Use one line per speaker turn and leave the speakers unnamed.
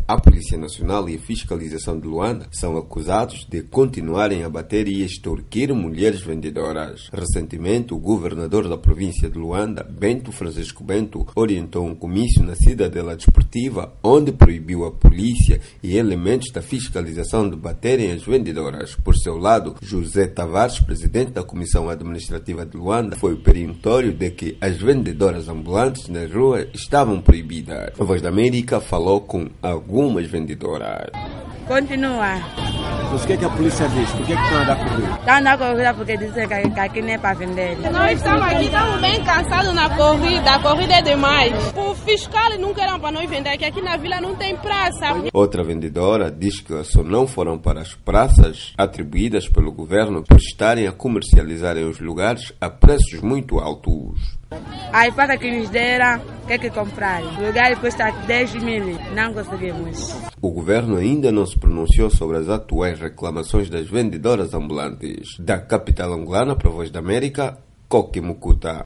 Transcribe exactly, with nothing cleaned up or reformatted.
A Polícia Nacional e a Fiscalização de Luanda são acusados de continuarem a bater e extorquir mulheres vendedoras. Recentemente, o governador da província de Luanda, Bento Francisco Bento, orientou um comício na Cidadela Desportiva, onde proibiu a polícia e elementos da fiscalização de baterem as vendedoras. Por seu lado, José Tavares, presidente da Comissão Administrativa de Luanda, foi peremptório de que as vendedoras ambulantes na rua estavam proibidas. A Voz da América falou com algumas vendedoras.
Continua.
Mas o que, é que a polícia diz? Por que, é que estão a dar corrida?
Estão a dar corrida porque dizem que, que aqui não é para vender.
Nós estamos aqui, estamos bem cansados na corrida. A corrida é demais. O fiscal não querem para nós vender, que aqui na vila não tem praça.
Outra vendedora diz que só não foram para as praças atribuídas pelo governo por estarem a comercializarem os lugares a preços muito altos.
Aí para que nos deram, o que é que comprar? O lugar custa dez mil, não conseguimos.
O governo ainda não se pronunciou sobre as atuais reclamações das vendedoras ambulantes. Da capital angolana para a Voz da América, Coque Mucuta.